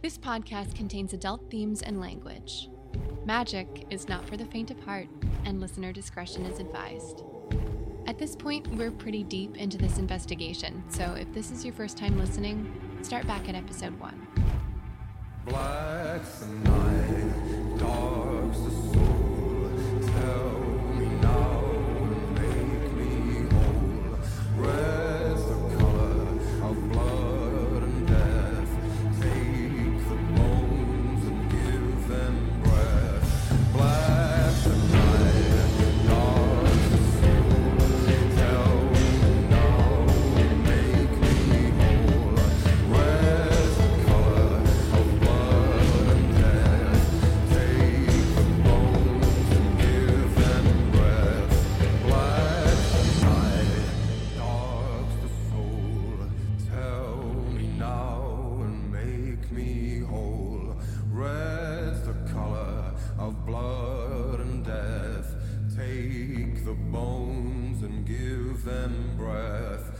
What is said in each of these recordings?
This podcast contains adult themes and language. Magic is not for the faint of heart, and listener discretion is advised. At this point, we're pretty deep into this investigation, so if this is your first time listening, start back at episode 1. Black's the night, dark's the soul. Tell me now and make me whole. Red's the color of blood and death. Take the bones and give them breath. Black's the night, dark's the soul. Tell me now and make me whole. Red's the color of blood and death. Take the bones and give them breath. Black's the night, dark's the soul. Tell me now and make me whole. Red's the color of blood and death. Take the bones and give them breath.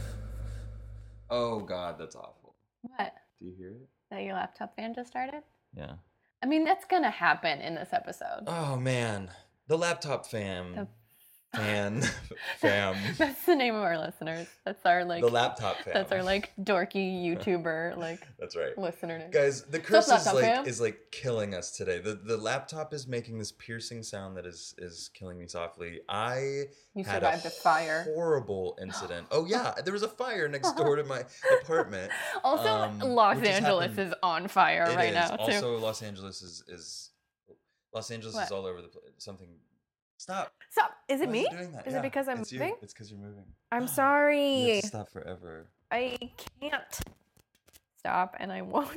Oh God, that's awful. What? Do you hear it? That your laptop fan just started? Yeah. I mean, that's gonna happen in this episode. Oh man, the laptop fam. Fam. That's the name of our listeners. That's our The laptop fam. That's our dorky YouTuber That's right. listener name. Guys, the curse laptop fam? is killing us today. The laptop is making this piercing sound that is killing me softly. You had survived a fire. Horrible incident. Oh yeah, there was a fire next door to my apartment. Also, Los which has Angeles happened- is on fire It right is. now too. Also, Los Angeles is What? all over the place. Something. Stop. Stop. Is it Why me? you doing that? Is Yeah, it because I'm it's you. moving? It's because you're moving. I'm You sorry. have to stop forever. I can't stop, and I won't.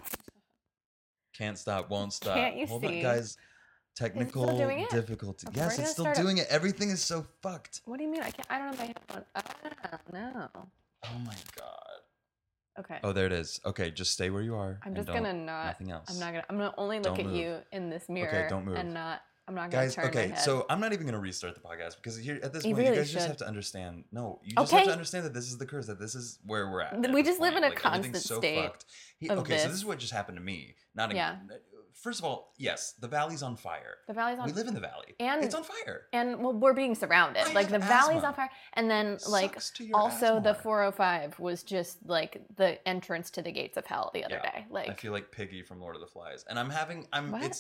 Can't stop, won't stop. Can't you Hold on, see? guys. Technical doing it? difficulty. Okay, Yes, we're it's gonna still start doing it. Everything is so fucked. What do you mean? I can't. I don't have my headphone. Ah, no. Oh my god. Okay. Oh, there it is. Okay, just stay where you are. I'm and just don't- gonna not. Nothing else. I'm gonna only look Don't at move. you in this mirror. don't move. And not. I'm not gonna Guys, turn my okay, head. so I'm not even gonna restart the podcast because here at this You point, really you guys just should. have to understand. No, you just have Okay. to understand that this is the curse. That this is where we're at. We this just live point. in a Everything's constant so state fucked. of Okay, so this. this is what just happened to me. Not a, Yeah. First of all, yes, the valley's on fire. The valley's on. We live in the valley, and it's on fire. And well, we're being surrounded. I Like the have valley's asthma. on fire, and then Sucks to your also the asthma. 405 was just like the entrance to the gates of hell the other Yeah, day. Like I feel like Piggy from Lord of the Flies, and What?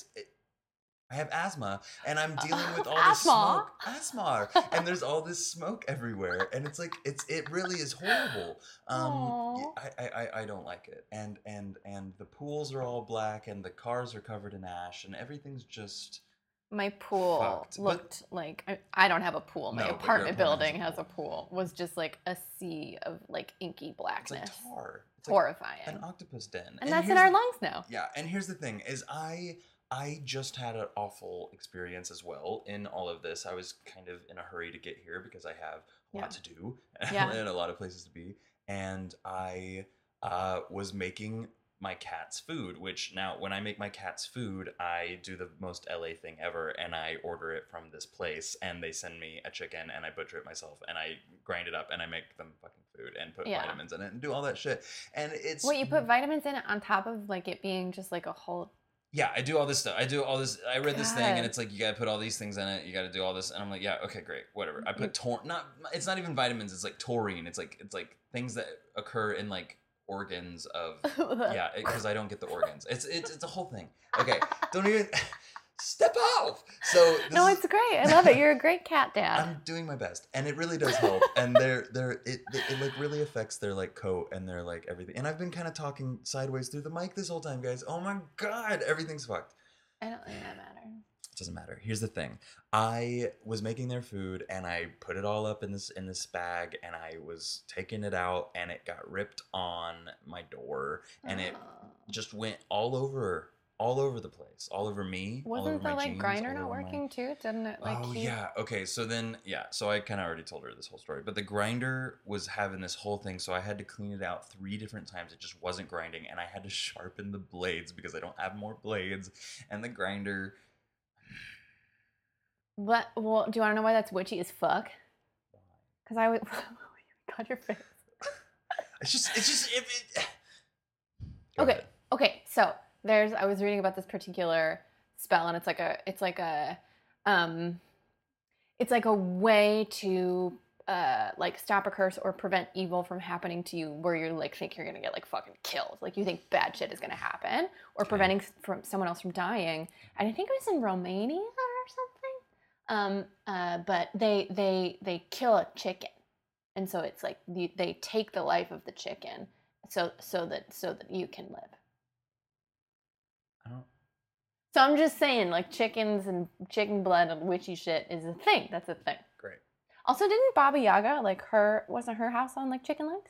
I have asthma, and I'm dealing with all Asthma? this smoke. And there's all this smoke everywhere, and it's like it really is horrible. Aw. I don't like it, and the pools are all black, and the cars are covered in ash, and everything's just my pool Fucked, but- looked like I don't have a pool. My No, but your apartment building apartment has a pool. Was just like a sea of like inky it's blackness. like tar. It's like Horrifying. an octopus den, and that's in here's our the- lungs now. Yeah, and here's the thing: is I just had an awful experience as well in all of this. I was kind of in a hurry to get here because I have a lot to do Yeah. and a lot of places to be. And I was making my cat's food, which now when I make my cat's food, I do the most LA thing ever, and I order it from this place, and they send me a chicken, and I butcher it myself, and I grind it up, and I make them fucking food and put Yeah. vitamins in it and do all that shit. And it's Wait, you put vitamins in it on top of like it being just like a whole. yeah, I do all this stuff. I read this thing, and God. it's like you gotta put all these things in it. You gotta do all this, and I'm like, yeah, okay, great, whatever. I put it's not even vitamins. It's like taurine. It's like things that occur in like organs of yeah, because I don't get the organs. It's a whole thing. Okay, don't even step off. So this No, is- it's great. I love it. You're a great cat dad. I'm doing my best, and it really does help. And it like really affects their like coat and their like everything. And I've been kind of talking sideways through the mic this whole time, guys. Oh my god, everything's fucked. I don't think that matters. It doesn't matter. Here's the thing. I was making their food, and I put it all up in this bag, and I was taking it out, and it got ripped on my door, and it just went all over the place, all over me. all over Wasn't the my like jeans, grinder all not over my- working too? Didn't it like Oh keep... yeah. Okay. So then, yeah. So I kind of already told her this whole story, but the grinder was having this whole thing, so I had to clean it out 3 different times. It just wasn't grinding, and I had to sharpen the blades because I don't have more blades, and the grinder. What? Well, do you want to know why that's witchy as fuck? Because I would. God, your face. It's just. Okay. Okay. So I was reading about this particular spell, and it's like a way to like stop a curse or prevent evil from happening to you, where you're like think you're gonna get like fucking killed, like you think bad shit is gonna happen, or preventing from someone else from dying. And I think it was in Romania or something. But they kill a chicken, and so it's like they take the life of the chicken, so that you can live. I don't. So I'm just saying, like, chickens and chicken blood and witchy shit is a thing. That's a thing. Great. Also, didn't Baba Yaga, like, wasn't her house on, like, chicken legs?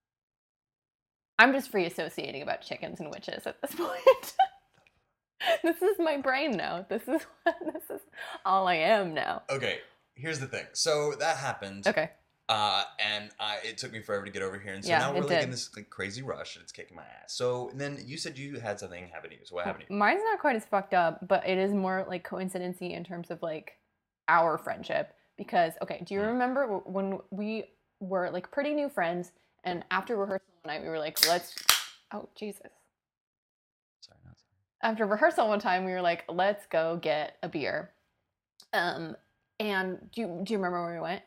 I'm just free associating about chickens and witches at this point. This is my brain now. This is all I am now. Okay, here's the thing. So that happened. Okay. And it took me forever to get over here, and so Yeah, now we're it like did. in this like crazy rush, and it's kicking my ass. So then you said you had something happen to you. So what happened to you? Mine's not quite as fucked up, but it is more like coincidency in terms of like our friendship. Because, okay, do you remember when we were like pretty new friends, and after rehearsal one night we were like, oh Jesus. Sorry, not sorry. After rehearsal one time we were like, let's go get a beer. And do you remember where we went?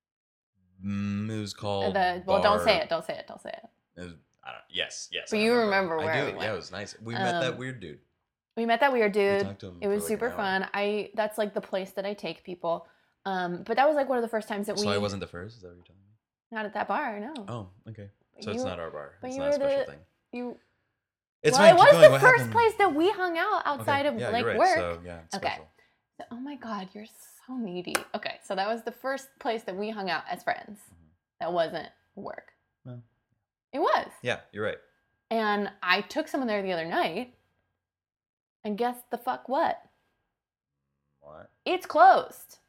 It was called. Well, don't say it. Don't say it. Don't say it. It was, I don't. Yes. But I you remember where I do. we went. Yeah, it was nice. We met that weird dude. We met that weird dude. talked to him It was for, like, super an hour. fun. That's like the place that I take people. But that was like one of the first times that we. So I wasn't the first. Is that what you're telling me? Not at that bar, no. Oh, okay. But So you- it's not our bar. but It's you not a were special the- thing. You. It's Well, fine. it Keep was going. the What first happened? place that we hung out outside Okay. of Yeah, like you're right. work. So yeah, it's Okay. special. Oh my God, you're so needy. Okay, so that was the first place that we hung out as friends. That wasn't work. Well. It was. Yeah, you're right. And I took someone there the other night, and guess the fuck what? What? It's closed.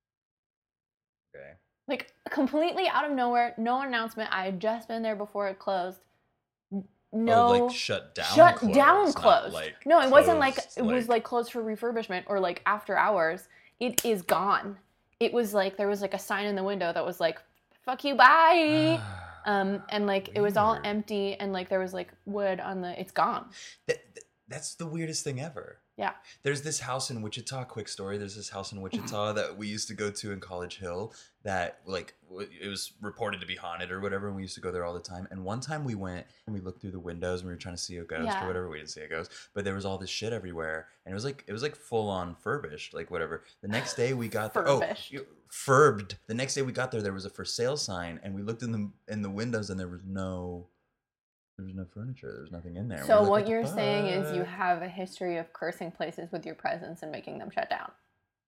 Okay. Like completely out of nowhere, no announcement. I had just been there before it closed. No, Oh, like shut down. down closed. Not, like, no, it wasn't like closed, it was like closed for refurbishment or like after hours. It is gone. It was like there was like a sign in the window that was like "fuck you, bye," and like it was all Weird. empty and like there was like wood on the. It's gone. That's the weirdest thing ever. Yeah. There's this house in Wichita, quick story. There's this house in Wichita that we used to go to in College Hill that like it was reported to be haunted or whatever. And we used to go there all the time. And one time we went and we looked through the windows and we were trying to see a ghost Yeah. or whatever. We didn't see a ghost, but there was all this shit everywhere. And it was like full on furbished, like whatever. The next day we got there. Furbished. Furbed. The next day we got there was a for sale sign and we looked in the windows and there was no furniture. There was nothing in there. So We're like, what the you're saying is you fuck?" have a history of cursing places with your presence and making them shut down.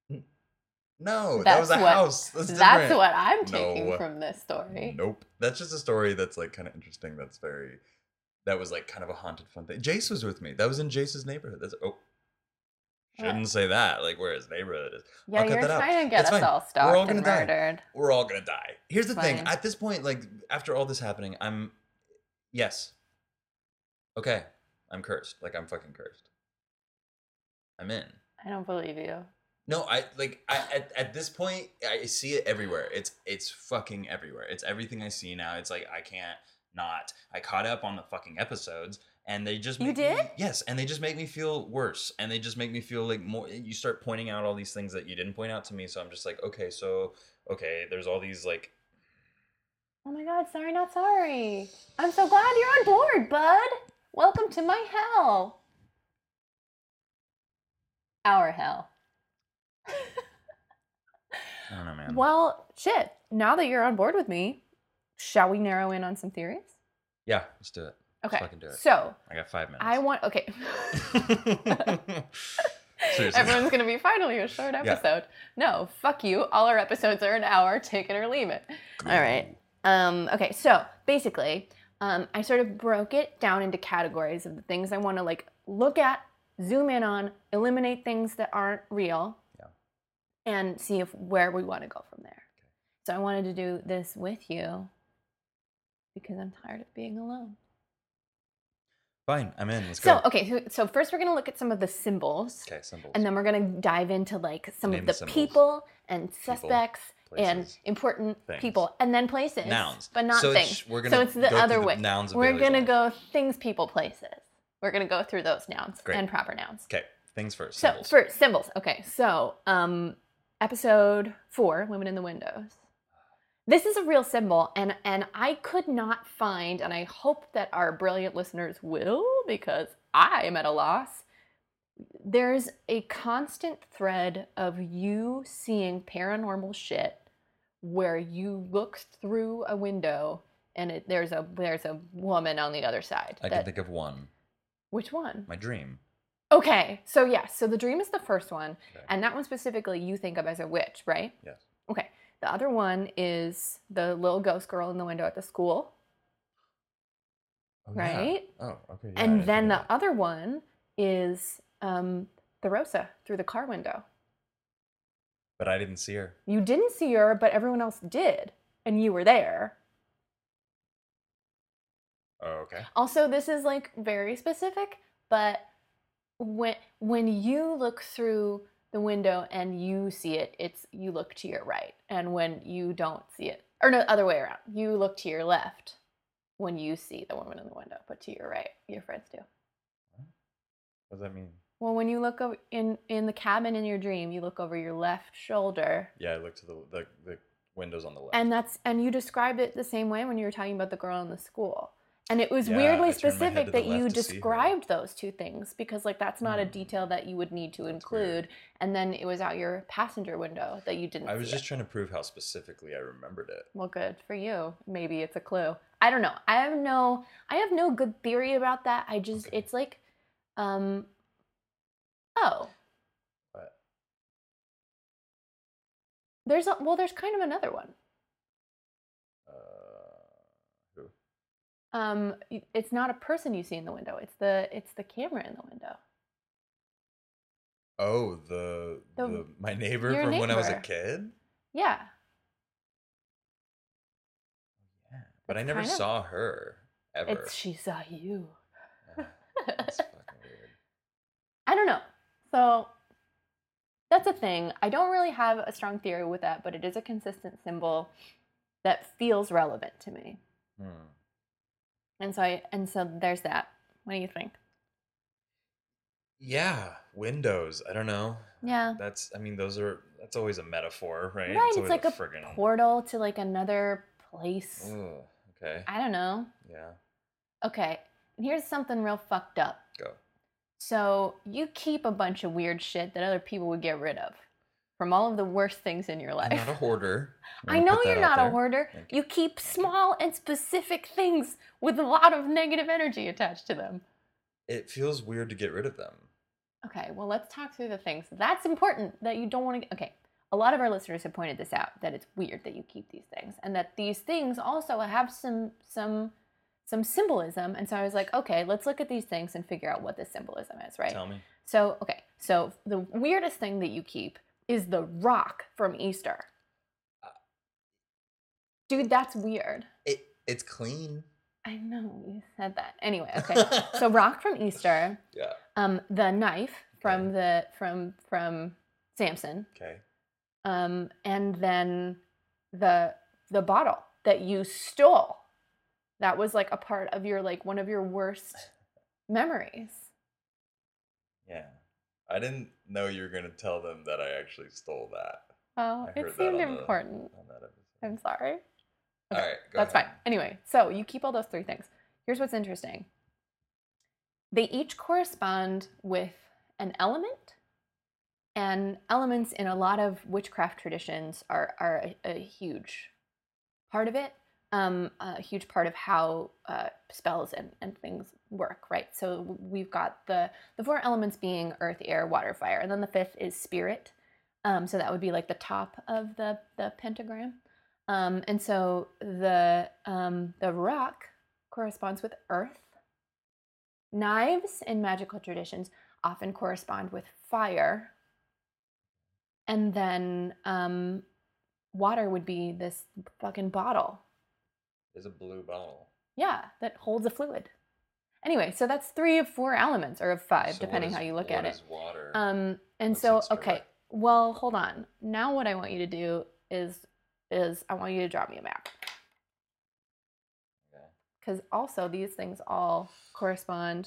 No, that was a house. That's different. what I'm taking No. from this story. Nope. That's just a story that's like kind of interesting. That was like kind of a haunted fun thing. Jace was with me. That was in Jace's neighborhood. Shouldn't say that. Like where his neighborhood is. Yeah, I'll cut you're that out. trying to get It's us fine. all We're stalked all gonna and die. murdered. We're all gonna die. Here's the thing. Fine. At this point, like after all this happening, yes. Okay. I'm cursed. Like I'm fucking cursed. I'm in. I don't believe you. No, at this point I see it everywhere. It's fucking everywhere. It's everything I see now. It's like I can't not. I caught up on the fucking episodes and they just You make did? me, yes, and they just make me feel worse and they just make me feel like more. You start pointing out all these things that you didn't point out to me, so I'm just like, okay, there's all these like. Oh my God, sorry, not sorry. I'm so glad you're on board, bud. Welcome to my hell. Our hell. I don't know, man. Well, shit. Now that you're on board with me, shall we narrow in on some theories? Yeah, let's do it. Okay. Let's fucking do it. So I got 5 minutes. I want. Okay. Seriously. Everyone's gonna be finally a short Yeah. episode. No, fuck you. All our episodes are an hour. Take it or leave it. All right. Okay. So basically, I sort of broke it down into categories of the things I want to like look at, zoom in on, eliminate things that aren't real, and see where we want to go from there. So I wanted to do this with you because I'm tired of being alone. Fine, I'm in. Let's go. So, okay, so first we're going to look at some of the symbols. Okay, symbols. And then we're going to dive into like some Name of the the symbols. people and suspects and places, important things. people. And then places. Nouns. But not So things. we're so gonna it's the go through other the way. nouns of We're Bailey's going to Law. go things, people, places. We're gonna go through those nouns Great. and proper nouns. Okay, things first. So Symbols. for symbols, okay. So episode 4, Women in the Windows. This is a real symbol, and I could not find, and I hope that our brilliant listeners will, because I am at a loss. There's a constant thread of you seeing paranormal shit where you look through a window and there's a woman on the other side. I can think of one. Which one? My dream. Okay, so yes, so the dream is the first one, Okay. and that one specifically you think of as a witch, right? Yes. Okay, the other one is the little ghost girl in the window at the school, Oh, yeah. right? Oh, okay. Yeah, I And didn't then think the of that. other one is the Rosa through the car window. But I didn't see her. You didn't see her, but everyone else did, and you were there. Oh, okay. Also, this is like very specific, but when you look through the window and you see it, it's you look to your right, and when you don't see it, or no, other way around, you look to your left when you see the woman in the window, but to your right, your friends do. What does that mean? Well, when you look over in the cabin in your dream, you look over your left shoulder, Yeah, I looked to the windows on the left. and you described it the same way when you were talking about the girl in the school. And it was Yeah, weirdly I turned my head specific to the that you left to see her. described those two things, because like that's not a Hmm. detail that you would need to That's include. weird. And then it was out your passenger window that you didn't I was see just it. trying to prove how specifically I remembered it. Well, good for you. Maybe it's a clue. I don't know. I have no good theory about that. I just Okay. it's like oh, But there's kind of another one. who? It's not a person you see in the window. It's the camera in the window. Oh, the my neighbor your from when I was a neighbor. kid? Yeah. Yeah. But I It's never kind of- saw her ever. She saw you. Yeah, That's fucking weird. I don't know. So that's a thing. I don't really have a strong theory with that, but it is a consistent symbol that feels relevant to me. Hmm. And so there's that. What do you think? Yeah, windows. I don't know. Yeah. That's always a metaphor, right? Right, it's always like a friggin' portal to like another place. Ugh, okay. I don't know. Yeah. Okay, and here's something real fucked up. Go. So you keep a bunch of weird shit that other people would get rid of from all of the worst things in your life. I'm not a hoarder. I wanna know put that you're out not a there. hoarder. Thank You keep small and specific things with a lot of negative energy attached to them. It feels weird to get rid of them. Okay, well, let's talk through the things. That's important that you don't want to. Okay, a lot of our listeners have pointed this out, that it's weird that you keep these things, and that these things also have some symbolism. And so I was like, okay, let's look at these things and figure out what this symbolism is, right? Tell me. So, okay, so the weirdest thing that you keep is the rock from Easter. Dude, that's weird. It's clean. I know you said that. Anyway, okay. So rock from Easter, Yeah. the knife from from Samson, Okay. and then the bottle that you stole. That was like a part of your like one of your worst memories. Yeah. I didn't know you were gonna tell them that I actually stole that. Oh, I it heard that seemed on important. on that episode. I'm sorry. All right, go That's ahead. fine. Anyway, so you keep all those three things. Here's what's interesting. They each correspond with an element, and elements in a lot of witchcraft traditions are a huge part of it, a huge part of how spells and things work, right? So we've got the 4 elements being earth, air, water, fire, and then the 5th is spirit. So that would be like the top of the pentagram. And so the rock corresponds with earth. Knives in magical traditions often correspond with fire. And then water would be this fucking bottle. There's a blue bottle. Yeah, that holds a fluid. Anyway, so that's 3 of 4 elements, or of 5, So depending what how is- you look what at it. is water? And What's so, its okay, direct- well, hold on. Now what I want you to do is I want you to draw me a map. Okay. Because also these things all correspond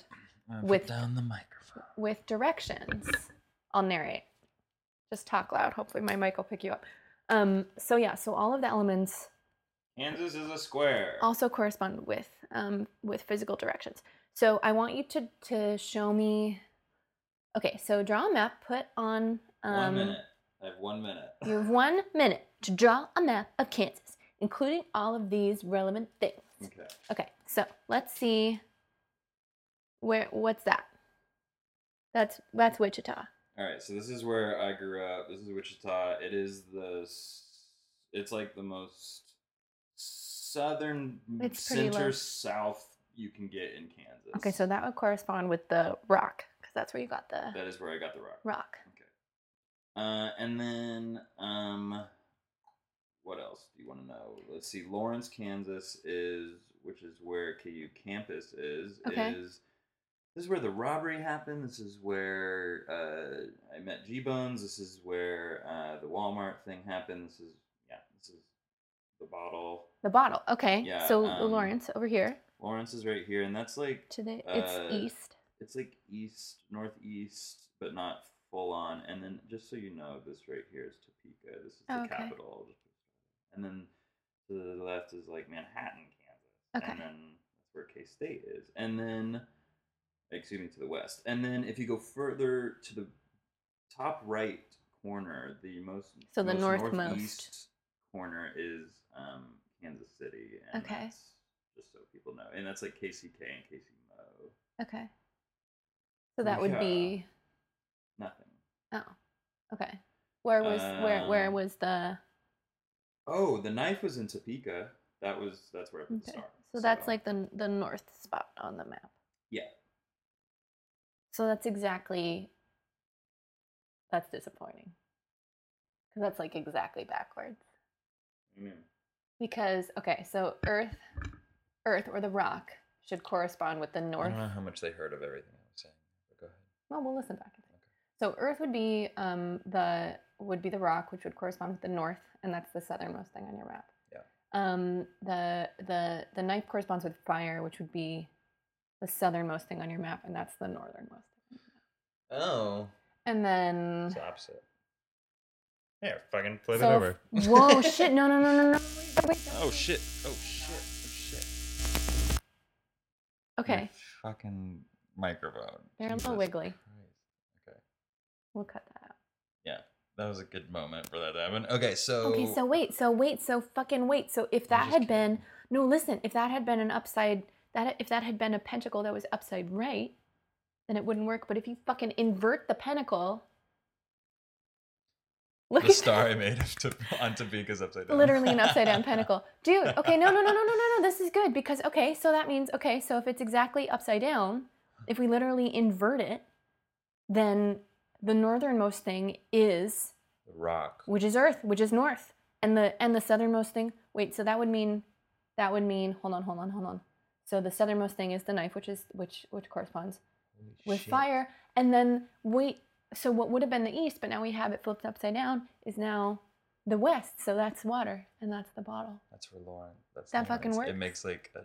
with down the microphone. with directions. I'll narrate. Just talk loud. Hopefully my mic will pick you up. So all of the elements Kansas is a square. also correspond with physical directions. So I want you to show me. Okay, so draw a map. Put on. 1 minute. I have 1 minute. You have 1 minute to draw a map of Kansas, including all of these relevant things. Okay. Okay, so let's see. What's that? That's Wichita. All right. So this is where I grew up. This is Wichita. It's like the most southern It's pretty center low. south you can get in Kansas. Okay, so that would correspond with the rock, because that's where you got the that is where I got the rock. rock. Okay. And then what else do you want to know? Let's see. Lawrence, Kansas which is where KU campus is. Okay. This is where the robbery happened. This is where I met G-Bones. This is where the Walmart thing happened. This is the bottle. The bottle. Okay. Yeah, So Lawrence over here Lawrence is right here, and that's like to the it's east. It's like northeast, but not full on. And then just so you know, this right here is Topeka. This is the Okay. capital. And then to the left is like Manhattan, Kansas. Okay. And then that's where K-State is. And then to the west. And then if you go further to the top right corner, the most northmost northeast corner is Kansas City. And Okay. that's, just so people know. And that's like KCK and KC Mo. Okay. So that would be Nothing. oh. Okay. Where was the Oh, the knife was in Topeka. That's where I put the okay. star. So that's like the north spot on the map. Yeah. So that's disappointing. Because that's like exactly backwards. Mm. Because okay, so Earth or the rock should correspond with the I north. don't know how much they heard of everything I was saying. But go ahead. Well, we'll listen back. So Earth would be the rock, which would correspond with the north, and that's the southernmost thing on your map. Yeah. The knife corresponds with fire, which would be the southernmost thing on your map, and that's the northernmost thing. Oh. And then It's opposite. Yeah, fucking flip so it over. Whoa, shit! No. Wait. Oh shit! Oh shit! Okay, Your fucking microphone. they're a little Jesus wiggly. Christ. Okay. We'll cut that out. Yeah, that was a good moment for that to happen. Okay, so. Okay, so wait. So if that had been if that had been if that had been a pentacle that was upside right, then it wouldn't work. But if you fucking invert the pentacle, look The at star I made on Topeka's upside down. literally an upside down pentacle, dude. Okay, no. This is good because so that means so if it's exactly upside down, if we literally invert it, then the northernmost thing is The rock. which is Earth, which is north, and the southernmost thing. Wait, so that would mean hold on. So the southernmost thing is the knife, which corresponds Holy with shit. fire, and then so what would have been the east, but now we have it flipped upside down, is now the west. So that's water, and that's the bottle. That's for Lauren. That's That fucking Lawrence. It works. makes like a.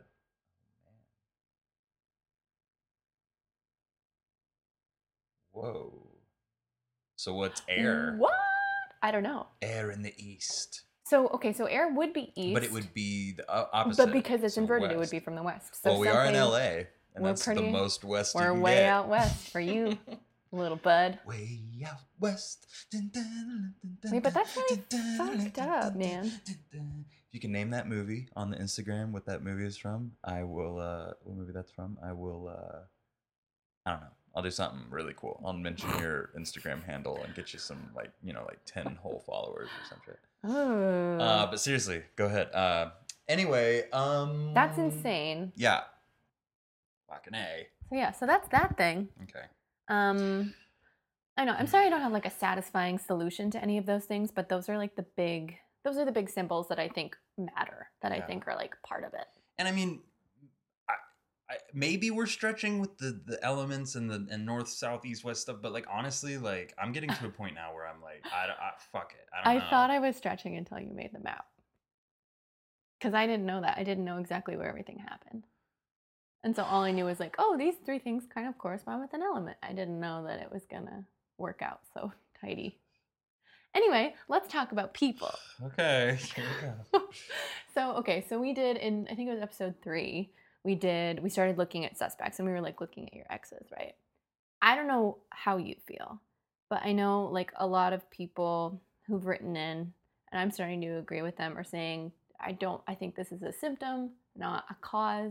Whoa. So what's air? What? I don't know. Air in the east. So air would be east, But it would be the opposite. but because it's so inverted, it would west. be from the west. So Well, we are in something- LA, and we're that's the pretty- most west you We're can way get. out west for you, little bud. Way out west. Wait, but that's really fucked up, man. If you can name that movie on the Instagram, what that movie is from, I will. What movie that's from? I will. I don't know. I'll do something really cool. I'll mention your Instagram handle and get you some like 10 whole followers or some shit. Oh, But seriously, go ahead. Anyway, that's insane. Yeah. Fucking A. So yeah, so that's that thing. Okay. I know. I'm sorry I don't have like a satisfying solution to any of those things, but those are like the big symbols that I think matter, that I Yeah. think are like part of it. And I mean, I maybe we're stretching with the elements and the north, south, east, west stuff, but like honestly, like I'm getting to a point now where I'm like, fuck it. I don't know. I thought I was stretching until you made the map. Because I didn't know that. I didn't know exactly where everything happened. And so all I knew was like, oh, these three things kind of correspond with an element. I didn't know that it was gonna work out so tidy. Anyway, let's talk about people. Okay, here we go. So we did in, I think it was episode 3, we started looking at suspects and we were like looking at your exes, right? I don't know how you feel, but I know like a lot of people who've written in, and I'm starting to agree with them, are saying, I think this is a symptom, not a cause.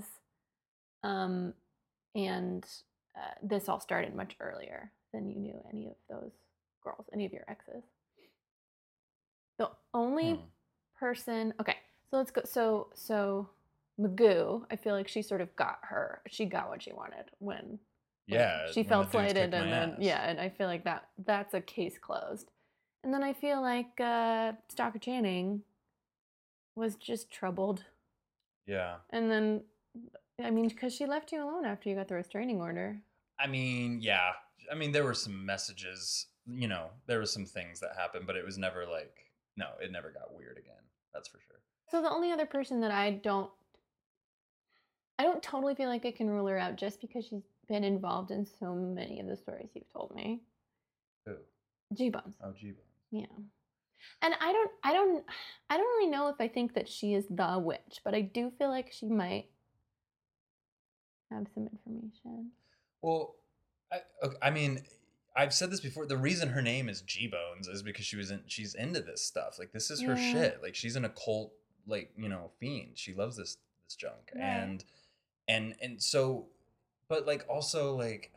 This all started much earlier than you knew any of those girls, any of your exes. The only person, okay, so let's go. So Magoo, I feel like she sort of got what she wanted when she when felt the dudes slighted, kicked my and then ass. and I feel like that's a case closed. And then I feel like Stalker Channing was just troubled, Yeah. and then I mean, because she left you alone after you got the restraining order. I mean, yeah. I mean, there were some messages, you know, there were some things that happened, but it was never like, no, it never got weird again. That's for sure. So the only other person that I don't totally feel like I can rule her out just because she's been involved in so many of the stories you've told me. Who? G-Bones. Oh, G-Bones. Yeah. And I don't really know if I think that she is the witch, but I do feel like she might have some information. Well, I mean, I've said this before. The reason her name is G-Bones is because she's into this stuff. Like, this is her Yeah. shit. Like, she's an occult, like, you know, fiend. She loves this junk. Right. And so, but like also like,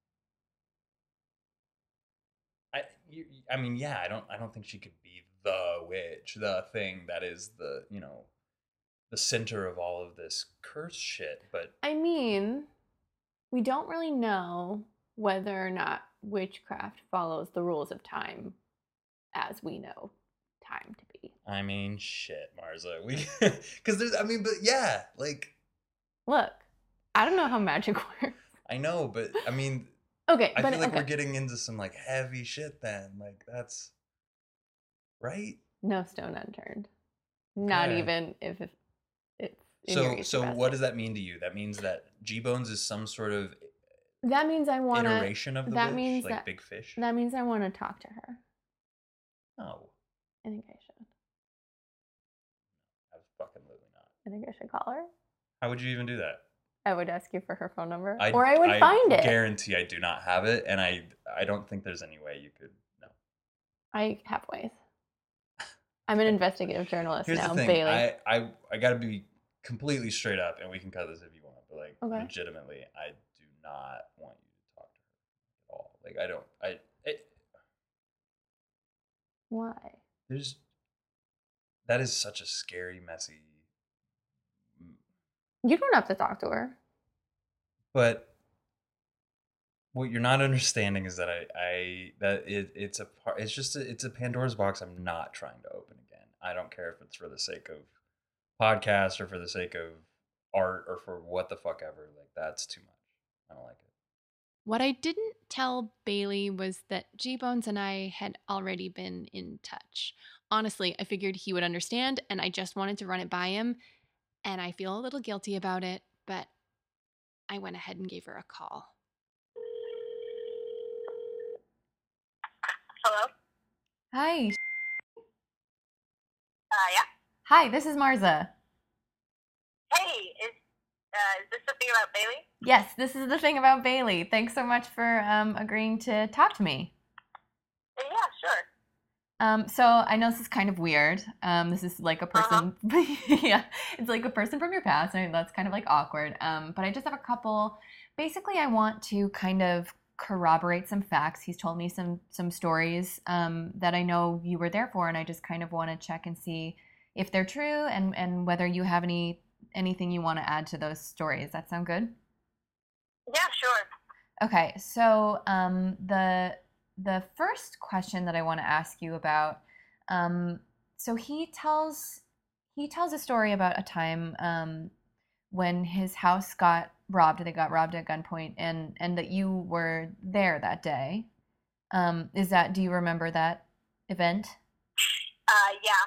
I mean, yeah, I don't think she could be the witch, the thing that is the, you know, the center of all of this curse shit. But I mean, we don't really know whether or not witchcraft follows the rules of time as we know time to be. I mean, shit, Marza, because there's, I mean, but yeah, like, Look, I don't know how magic works. I know, but I mean, Okay, I but feel like okay. we're getting into some like heavy shit then. Like, that's right. No stone unturned. Not Okay. even if it's in your Easter So basket. what does that mean to you? That means that G-Bones is some sort of That means I want to. iteration of the That witch, means like that Big Fish. That means I want to talk to her. No, I think I should. absolutely not. I think I should call her. How would you even do that? I would ask you for her phone number, I or I would find it. Guarantee I do not have it, and I don't think there's any way you could. No. I have ways. I'm an investigative journalist Here's now, the thing. Bailey. I got to be completely straight up, and we can cut this if you want. But like, Okay. legitimately, I do not want you to talk to her at all. Like, I don't. Why? That is such a scary, messy. You don't have to talk to her. But what you're not understanding is that it's a Pandora's box I'm not trying to open again. I don't care if it's for the sake of podcast or for the sake of art or for what the fuck ever. Like, that's too much. I don't like it. What I didn't tell Bailey was that G-Bones and I had already been in touch. Honestly, I figured he would understand, and I just wanted to run it by him, and I feel a little guilty about it, but I went ahead and gave her a call. Hello? Hi. Yeah. Hi, this is Marza. Hey, is this something about Bailey? Yes, this is the thing about Bailey. Thanks so much for agreeing to talk to me. Yeah, sure. So I know this is kind of weird. This is like a person, yeah, it's like a person from your past. I mean, that's kind of like awkward. But I just have a couple. Basically, I want to kind of corroborate some facts. He's told me some stories that I know you were there for, and I just kind of want to check and see if they're true and whether you have anything you want to add to those stories. That sound good? Yeah, sure. Okay, so the first question that I want to ask you about, so he tells a story about a time when his house got robbed. They got robbed at gunpoint, and that you were there that day. Do you remember that event? Yeah.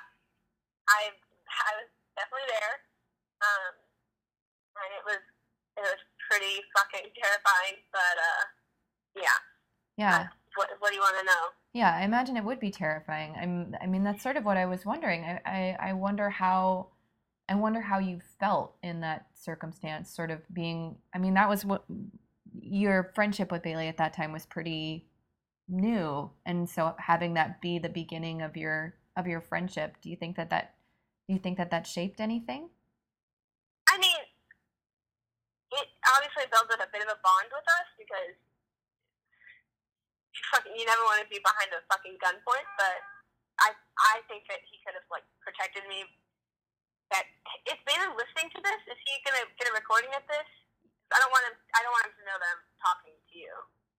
I was definitely there. And it was pretty fucking terrifying. But yeah. Yeah. What do you want to know? Yeah, I imagine it would be terrifying. I mean, that's sort of what I was wondering. I wonder how you felt in that circumstance, sort of being. I mean, that was what your friendship with Bailey at that time was pretty new, and so having that be the beginning of your friendship, do you think that shaped anything? I mean, it obviously builds a bit of a bond with us because you never want to be behind a fucking gunpoint. But I think that he could have like protected me. That if Bailey listening to this, is he gonna get a recording of this? I don't want him to know that I'm talking to you.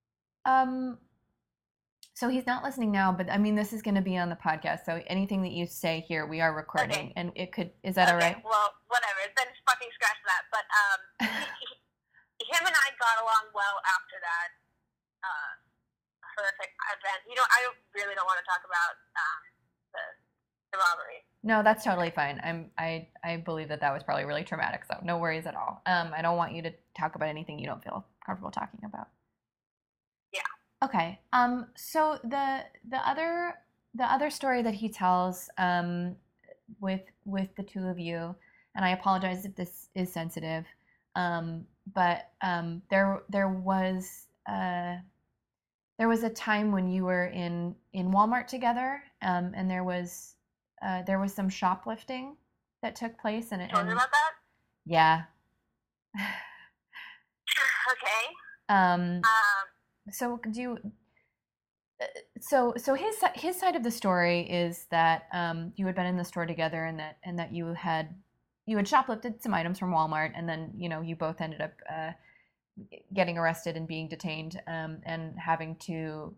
So he's not listening now, but I mean, this is going to be on the podcast. So anything that you say here, we are recording, Okay. and it could. Is that all right? Well, whatever. Then just fucking scratch that. But him and I got along well after that horrific event. You know, I really don't want to talk about the robbery. No, that's totally fine. I believe that was probably really traumatic, so no worries at all. I don't want you to talk about anything you don't feel comfortable talking about. Yeah. Okay. So the other story that he tells with the two of you, and I apologize if this is sensitive, but there was a time when you were in Walmart together, and there was some shoplifting that took place, and Told you about that? Yeah. Okay. So do you? So his side of the story is that you had been in the store together, and that you had shoplifted some items from Walmart, and then you both ended up getting arrested and being detained, and having to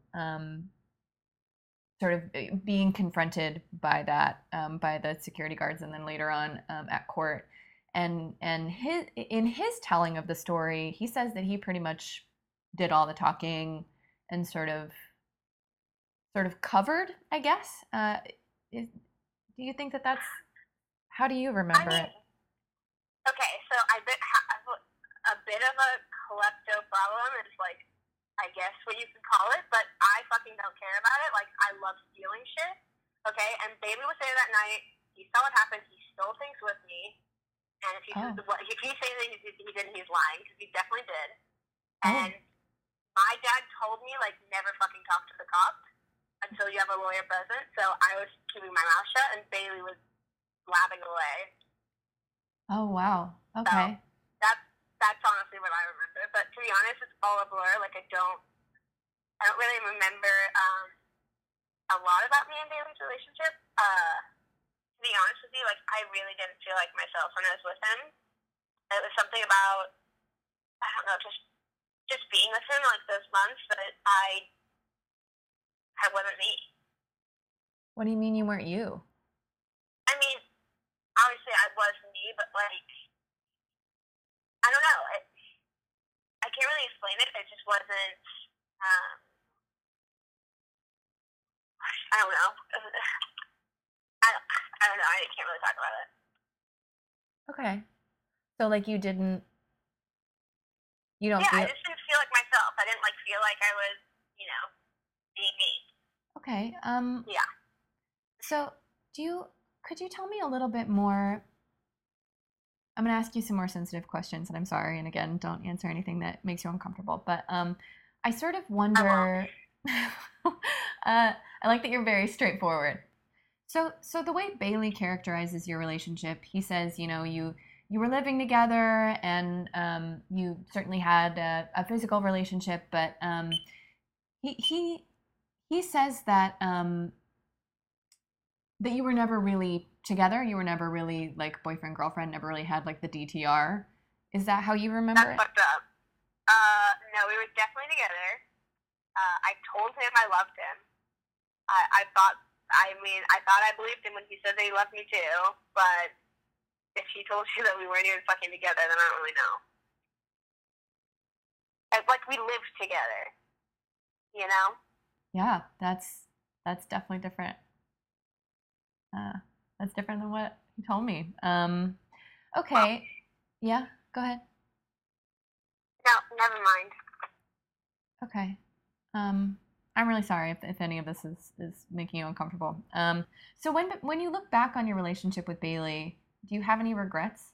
sort of being confronted by that by the security guards, and then later on at court. And in his telling of the story, he says that he pretty much did all the talking and sort of covered, I guess. Do you think that that's? How do you remember it? Okay, so I have a bit of a klepto problem. It's like, I guess what you could call it, but I fucking don't care about it. Like, I love stealing shit. Okay, and Bailey was there that night. He saw what happened. He stole things with me. And if he's saying that he didn't, he's lying, because he definitely did. And my dad told me, like, never fucking talk to the cops until you have a lawyer present. So I was keeping my mouth shut, and Bailey was laughing away. Oh, wow. Okay. So that's honestly what I remember. But to be honest, it's all a blur. Like, I don't really remember a lot about me and Bailey's relationship. To be honest with you, like, I really didn't feel like myself when I was with him. It was something about, I don't know, just being with him, like, those months that I wasn't me. What do you mean you weren't you? I mean, obviously I was me, but, like, I don't know. I can't really explain it. It just wasn't, I don't know. I don't know. I can't really talk about it. Okay. So, like, you don't Yeah, feel... I just didn't feel like myself. I didn't, like, feel like I was, being me. Okay. Yeah. So, could you tell me a little bit more? I'm going to ask you some more sensitive questions, and I'm sorry, and again, don't answer anything that makes you uncomfortable, but I sort of wonder... I like that you're very straightforward. So the way Bailey characterizes your relationship, he says, you were living together, and you certainly had a physical relationship, but he says that that you were never really together. You were never really like boyfriend girlfriend. Never really had like the DTR. Is that how you remember it? That's fucked up. No, we were definitely together. I told him I loved him. I thought I believed him when he said that he loved me too, but if he told you that we weren't even fucking together, then I don't really know. Like, we lived together, Yeah, that's definitely different. That's different than what he told me. Okay. Yeah, go ahead. never mind. Okay. I'm really sorry if any of this is making you uncomfortable. So when you look back on your relationship with Bailey, do you have any regrets?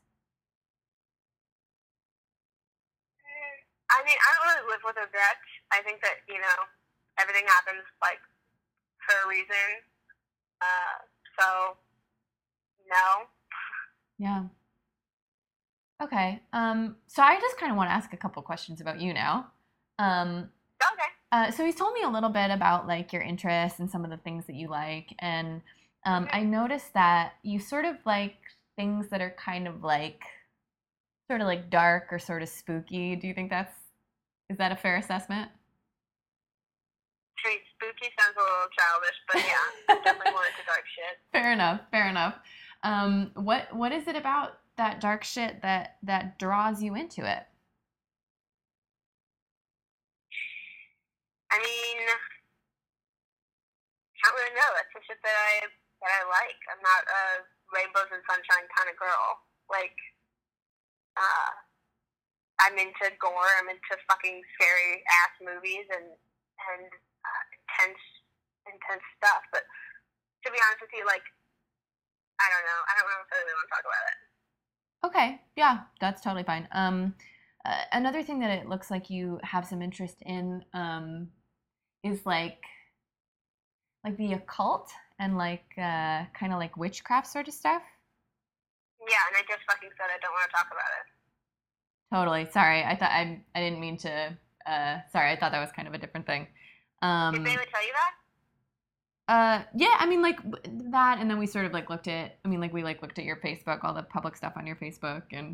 I mean, I don't really live with regrets. I think that, everything happens, like, for a reason. So, no. Yeah. Okay. So I just kind of want to ask a couple questions about you now. Okay. So he's told me a little bit about like your interests and some of the things that you like, and I noticed that you sort of like things that are kind of like sort of like dark or sort of spooky. Do you think is that a fair assessment? Pretty spooky sounds a little childish, but yeah, I'm definitely more into dark shit. Fair enough. Fair enough. What is it about that dark shit that draws you into it? I mean, I don't really know. That's the shit that I like. I'm not a rainbows and sunshine kind of girl. Like, I'm into gore. I'm into fucking scary ass movies and intense stuff. But to be honest with you, like, I don't know. I don't really want to talk about it. Okay, yeah, that's totally fine. Another thing that it looks like you have some interest in is like the occult and like kind of like witchcraft sort of stuff. Yeah, and I just fucking said I don't want to talk about it. Totally. Sorry, I thought I didn't mean to. Sorry, I thought that was kind of a different thing. Did Bailey tell you that? Yeah, I mean, like that, and then we sort of like looked at. I mean, like we like looked at your Facebook, all the public stuff on your Facebook, and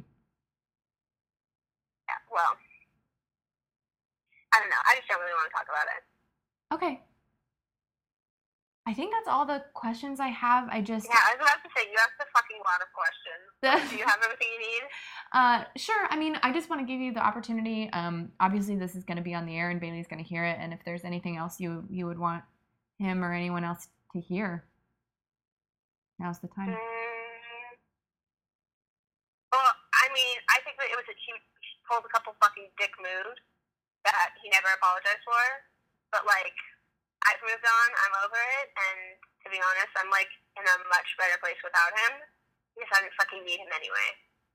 Yeah. Well, I don't know. I just don't really want to talk about it. okay. I think that's all the questions I have. I just Yeah, I was about to say you asked a fucking lot of questions. Do you have everything you need? Sure. I mean, I just want to give you the opportunity. Obviously, this is going to be on the air, and Bailey's going to hear it. And if there's anything else you would want him or anyone else to hear, now's the time. Well, I mean, I think that he pulled a couple fucking dick moves that he never apologized for. But, like, I've moved on. I'm over it. And to be honest, I'm, like, in a much better place without him. Because I didn't fucking need him anyway.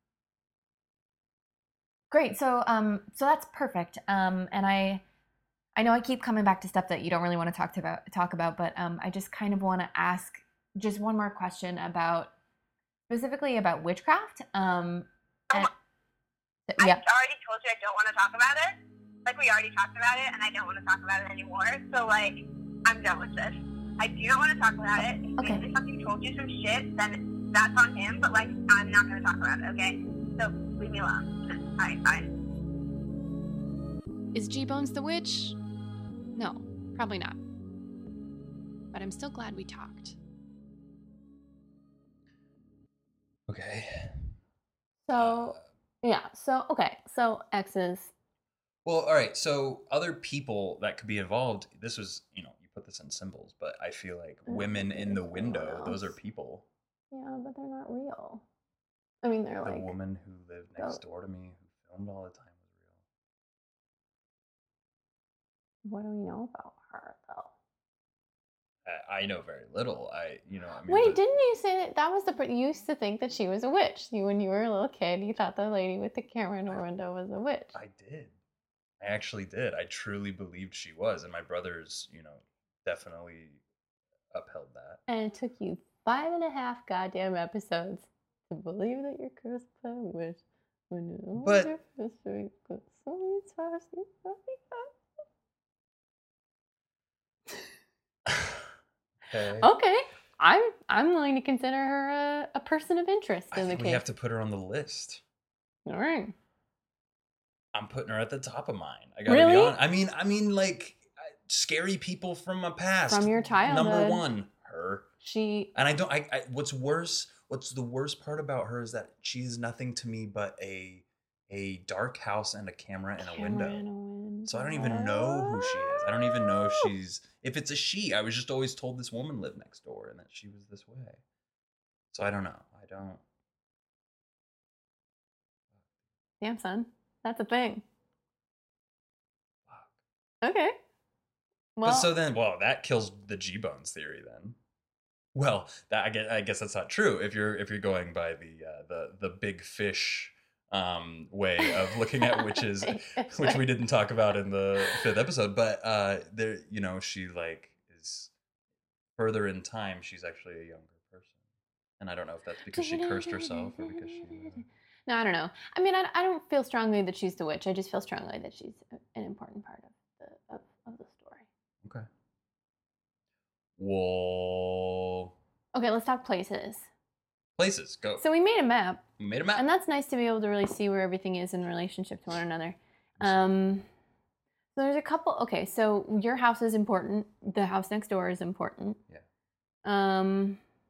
Great. So that's perfect. And I know I keep coming back to stuff that you don't really want to talk about, but I just kind of want to ask just one more question specifically about witchcraft. Yeah. I already told you I don't want to talk about it. Like, we already talked about it, and I don't want to talk about it anymore. So, like, I'm done with this. I do not want to talk about it. If Okay. Bailey fucking told you some shit, then that's on him. But, like, I'm not going to talk about it, okay? So, leave me alone. Alright, fine. Is G-Bones the witch? No, probably not. But I'm still glad we talked. Okay. So yeah. So okay. So exes. Well, all right. So other people that could be involved. This was, you put this in symbols, but I feel like women in the window. Those are people. Yeah, but they're not real. I mean, they're The like woman who lived next door to me, who filmed all the time, was real. What do we know about her though? I know very little. Wait, didn't you say that was you used to think that she was a witch? When you were a little kid, you thought the lady with the camera in her window was a witch. I did. I actually did. I truly believed she was, and my brothers, definitely upheld that. And it took you 5.5 goddamn episodes to believe that you're cursed by a witch. But okay, I'm willing to consider her a person of interest I in the think case. we have to put her on the list. All right. I'm putting her at the top of mine. I gotta Really? be honest. I mean, like scary people from my past. From your childhood. Number one, her. And I don't. What's worse? What's the worst part about her is that she is nothing to me but a dark house and a camera and a window. So I don't even know who she is. I don't even know if it's a she. I was just always told this woman lived next door and that she was this way. So I don't know. I don't. Damn, son. That's a thing. Okay. But Well, so then, well, that kills the G-Bones theory then. Well, that I guess that's not true if you're going by the big fish way of looking at witches, which we didn't talk about in the 5th episode. But there, she like is further in time. She's actually a younger person, and I don't know if that's because she cursed herself or because she. No, I don't know. I mean, I don't feel strongly that she's the witch. I just feel strongly that she's an important part of the story. Okay. Well. Okay, let's talk places. Places, go. So we made a map. We made a map. And that's nice to be able to really see where everything is in relationship to one another. So there's a couple. Okay, so your house is important. The house next door is important. Yeah.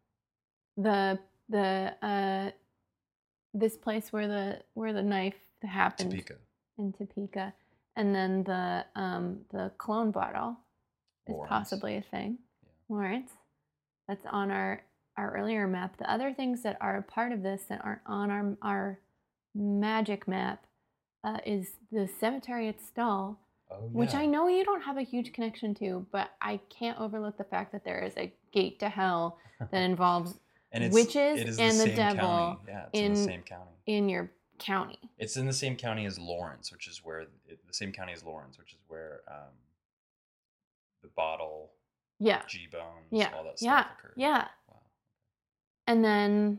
This place where the knife happened Topeka. in Topeka, and then the cologne bottle is Lawrence. possibly a thing. Yeah. Lawrence. That's on our earlier map. The other things that are a part of this that aren't on our magic map is the cemetery at Stull, Oh, yeah. which I know you don't have a huge connection to, but I can't overlook the fact that there is a gate to hell that involves and witches it is and the same devil county. Yeah, it's in the same county. in your county. It's in the same county as Lawrence, which is where the same county as Lawrence, which is where the bottle, Yeah. G-Bones, Yeah. all that Yeah. stuff occurred. Yeah. Wow. And then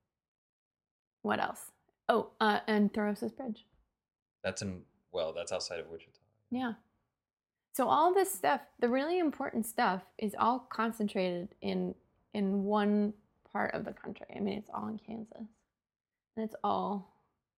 what else? Oh, and Thoros' Bridge. That's outside of Wichita. Yeah. So all this stuff, the really important stuff, is all concentrated in one part of the country. I mean, it's all in Kansas. And it's all,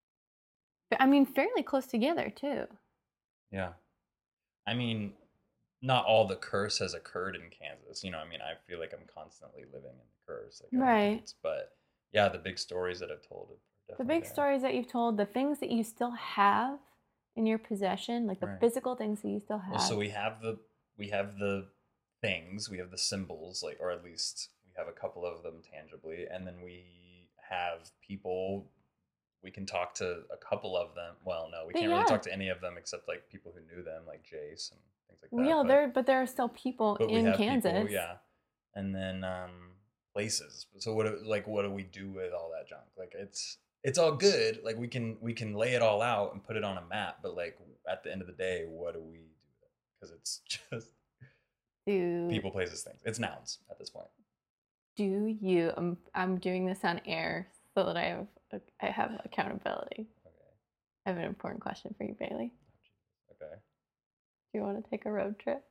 I mean, fairly close together, too. Yeah. I mean, not all the curse has occurred in Kansas. I mean, I feel like I'm constantly living in the curse. Like, Right. But yeah, the big stories that I've told are The definitely big there. stories that you've told, the things that you still have in your possession, like the Right. physical things that you still have. Well, so we have the things, we have the symbols, like, or at least we have a couple of them tangibly, and then we have people. We can talk to a couple of them. Well, no, we can't really talk to any of them except like people who knew them, like Jace and things like that. Yeah, but there are still people but we in have Kansas. people, yeah, and then places. So what do we do with all that junk? Like it's all good. Like we can lay it all out and put it on a map, but like at the end of the day, what do we do with it? Because it's just people, places, things. It's nouns at this point. Do you? I'm doing this on air so that I have accountability. Okay. I have an important question for you, Bailey. Okay. Do you want to take a road trip?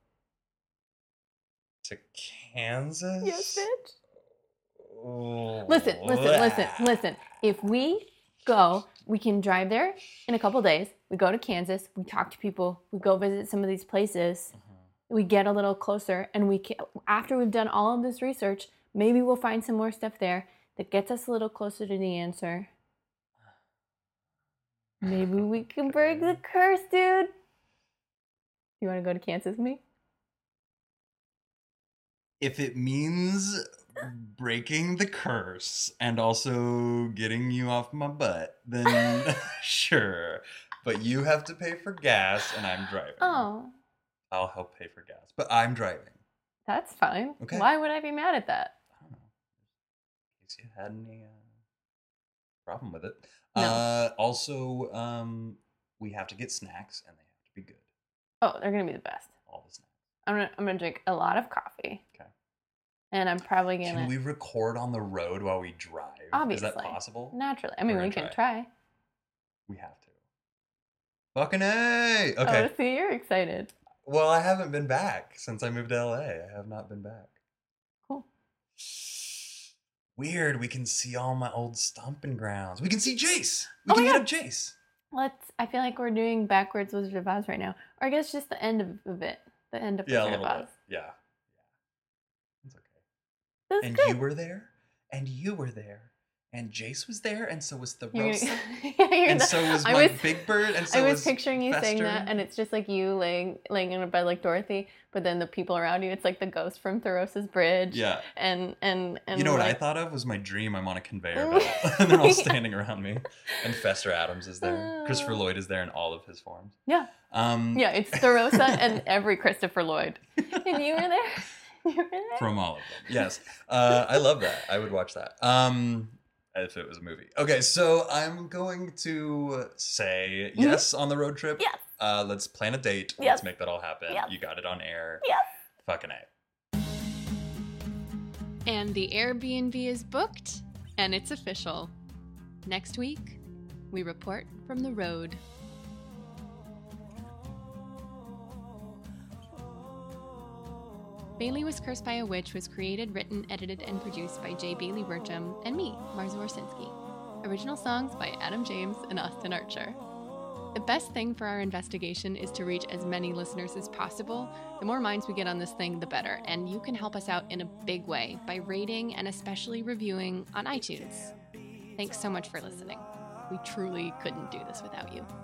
To Kansas? Yes, bitch. Oh, Listen. If we go, we can drive there in a couple days. We go to Kansas. We talk to people. We go visit some of these places. We get a little closer, and after we've done all of this research, maybe we'll find some more stuff there that gets us a little closer to the answer. Maybe we can break the curse, dude. You want to go to Kansas with me? If it means breaking the curse and also getting you off my butt, then sure. But you have to pay for gas and I'm driving. Oh, I'll help pay for gas, but I'm driving. that's fine. Okay. Why would I be mad at that? I don't know. In case you had any problem with it. No. Also, we have to get snacks and they have to be good. Oh, they're gonna be the best. All the snacks. I'm gonna drink a lot of coffee. Okay. And I'm probably Can gonna we record on the road while we drive? obviously Is that possible? Naturally. I mean, We're we gonna can try. We have to. Fucking A! Okay. Oh, see, you're excited. Well, I haven't been back since I moved to LA. I have not been back. Cool. Weird. We can see all my old stomping grounds. We can see Jace. We Oh can my hit God. up Jace. I feel like we're doing backwards Wizard of Oz right now. Or I guess just the end of it. The end of Yeah, a Wizard of little Oz. bit. Yeah. It's okay. That's And good. you were there. And you were there. and Jace was there, and so was You're- Therosa, Yeah, you're and the- so was I my was- Big Bird, and so I was was picturing you saying Fester. that, and it's just like you laying in a bed like Dorothy, but then the people around you, it's like the ghost from Therosa's bridge. Yeah. And You know what I like, thought of was my dream. I'm on a conveyor belt, and they're all standing around me. And Fester Adams is there. Christopher Lloyd is there in all of his forms. Yeah. Yeah, it's Therosa and every Christopher Lloyd. And you were there. You were there. From all of them. Yes. I love that. I would watch that. If it was a movie. Okay, so I'm going to say yes on the road trip. Yes. Let's plan a date. Yes. Let's make that all happen. Yes. You got it on air. Yes. Fucking A. And the Airbnb is booked, and it's official. Next week, we report from the road. Bailey Was Cursed by a Witch was created, written, edited, and produced by J. Bailey Burcham and me, Marza Warsinski. Original songs by Adam James and Austin Archer. The best thing for our investigation is to reach as many listeners as possible. The more minds we get on this thing, the better. And you can help us out in a big way by rating and especially reviewing on iTunes. Thanks so much for listening. We truly couldn't do this without you.